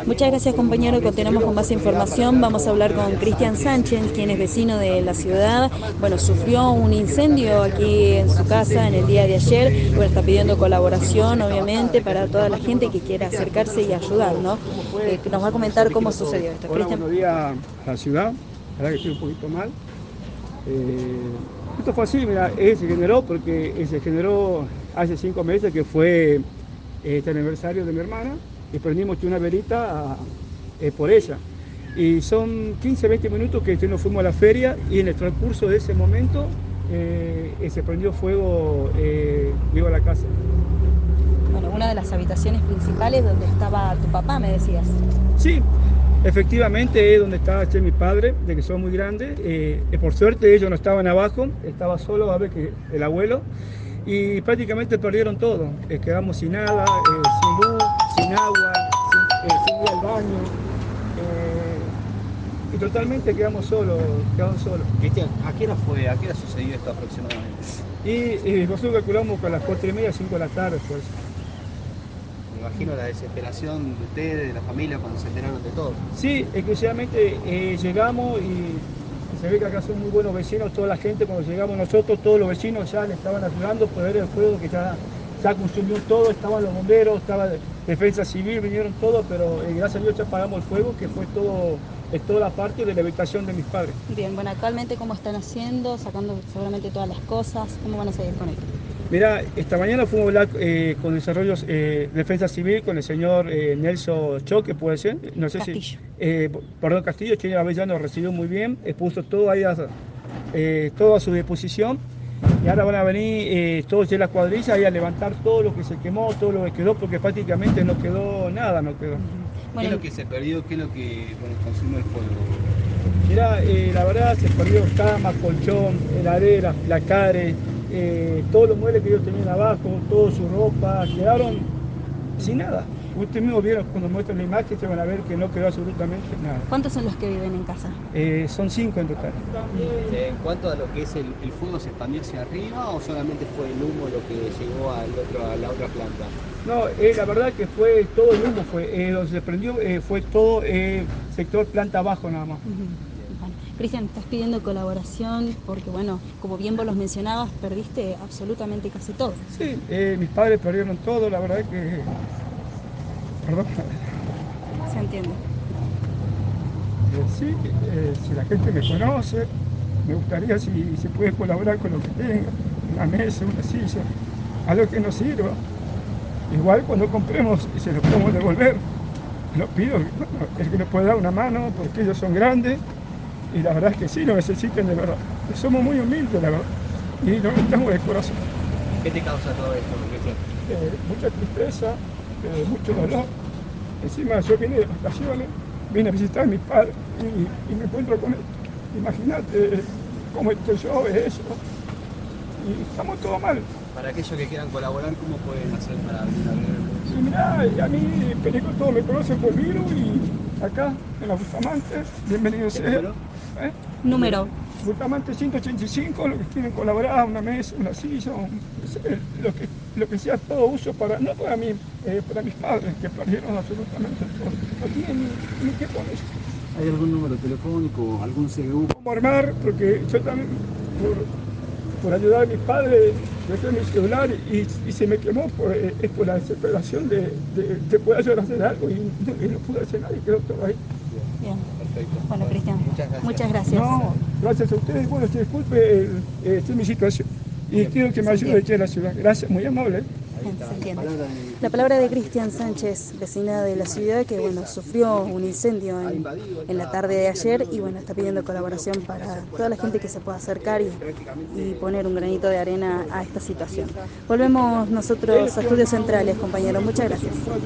Muchas gracias, compañero. Continuamos con más información. Vamos a hablar con Cristian Sánchez, quien es vecino de la ciudad. Bueno, sufrió un incendio aquí en su casa en el día de ayer. Bueno, está pidiendo colaboración, obviamente, para toda la gente que quiera acercarse y ayudar, ¿no? Nos va a comentar cómo sucedió esto. Hola, Cristian. buenos días a la ciudad. La verdad que estoy un poquito mal. Esto fue así, mira, se generó porque se generó hace 5 meses que fue el aniversario de mi hermana y prendimos una velita por ella. Y son 15, 20 minutos que nos fuimos a la feria y en el transcurso de ese momento se prendió fuego, digo, a la casa. Bueno, una de las habitaciones principales donde estaba tu papá, me decías. Sí, efectivamente es donde estaba mi padre, de que son muy grandes. Por suerte ellos no estaban abajo, estaba solo, a ver, que el abuelo, y prácticamente perdieron todo. Quedamos sin nada, sin luz, sin agua, sin ir al baño, y totalmente quedamos solos. Cristian, ¿a qué hora fue? ¿A qué hora sucedió esto aproximadamente? Y nosotros calculamos que a las 4:30, 5 de la tarde, pues. Me imagino la desesperación de ustedes, de la familia, cuando se enteraron de todo. Sí, exclusivamente llegamos y se ve que acá son muy buenos vecinos, toda la gente, cuando llegamos nosotros, todos los vecinos ya le estaban ayudando por ver el fuego que ya consumió todo, estaban los bomberos, estaba Defensa Civil, vinieron todos, pero gracias a Dios ya apagamos el fuego, que fue todo, es toda la parte de la habitación de mis padres. Bien, bueno, actualmente, ¿cómo están haciendo? Sacando seguramente todas las cosas. ¿Cómo van a seguir con esto? Mira, esta mañana fuimos a hablar con Desarrollos Defensa Civil, con el señor Nelson Choque, puede ser, no sé Castillo. Perdón, Castillo, que ya nos recibió muy bien, puso todo ahí todo a su disposición, y ahora van a venir todos de la cuadrilla ahí a levantar todo lo que se quemó, todo lo que quedó, porque prácticamente no quedó nada, no quedó. ¿Qué es lo que se perdió? ¿Qué es lo que consumió el fuego? Mira, la verdad se perdió cama, colchón, heladera, placares, todos los muebles que ellos tenían abajo, toda su ropa, quedaron sin nada. Ustedes mismos vieron cuando muestran la imagen, se van a ver que no quedó absolutamente nada. ¿Cuántos son los que viven en casa? Son 5 en total. En cuanto a lo que es el fuego, ¿se expandió hacia arriba o solamente fue el humo lo que llegó a la otra planta? No, la verdad que fue todo el humo, donde se prendió fue todo sector planta abajo nada más. Bueno, Cristian, estás pidiendo colaboración porque, bueno, como bien vos los mencionabas, perdiste absolutamente casi todo. Sí, mis padres perdieron todo, la verdad que... Perdón. Se entiende. Sí, si la gente me conoce, me gustaría si se puede colaborar con lo que tenga, una mesa, una silla, algo que nos sirva. Igual cuando compremos y se lo podemos devolver, lo pido, el que nos puede dar una mano, porque ellos son grandes y la verdad es que sí lo necesitan de verdad. Somos muy humildes, la verdad, y lo necesitamos de corazón. ¿Qué te causa todo esto? Mucha tristeza, mucho dolor. Encima yo vine de vacaciones, vine a visitar a mis padres y me encuentro con esto. Imagínate cómo estoy yo, eso, y estamos todos mal. Para aquellos que quieran colaborar, ¿cómo pueden hacer para venir a ver? Y mirá, a mí Perico todos me conocen por Viru y acá en la Bustamante, bienvenido sea. Número. Bustamante 185, los que quieren colaborar, una mesa, una silla, lo que sea todo uso para, no para mí, para mis padres que perdieron absolutamente todo. No tienen ni qué poner. ¿Hay algún número telefónico, algún CBU? ¿Cómo armar? Porque yo también, por ayudar a mis padres, dejé mi celular y se me quemó por la desesperación de poder yo hacer algo y no pude hacer nada y quedó todo ahí. Bien. Perfecto. Bueno, Cristian, muchas gracias. No, gracias a ustedes. Bueno, se disculpe mi situación y quiero que me ayude aquí en la ciudad. Gracias, muy amable. Se entiende. La palabra de Cristian Sánchez, vecina de la ciudad, que bueno, sufrió un incendio en la tarde de ayer y bueno, está pidiendo colaboración para toda la gente que se pueda acercar y poner un granito de arena a esta situación. Volvemos nosotros a Estudios Centrales, compañeros. Muchas gracias.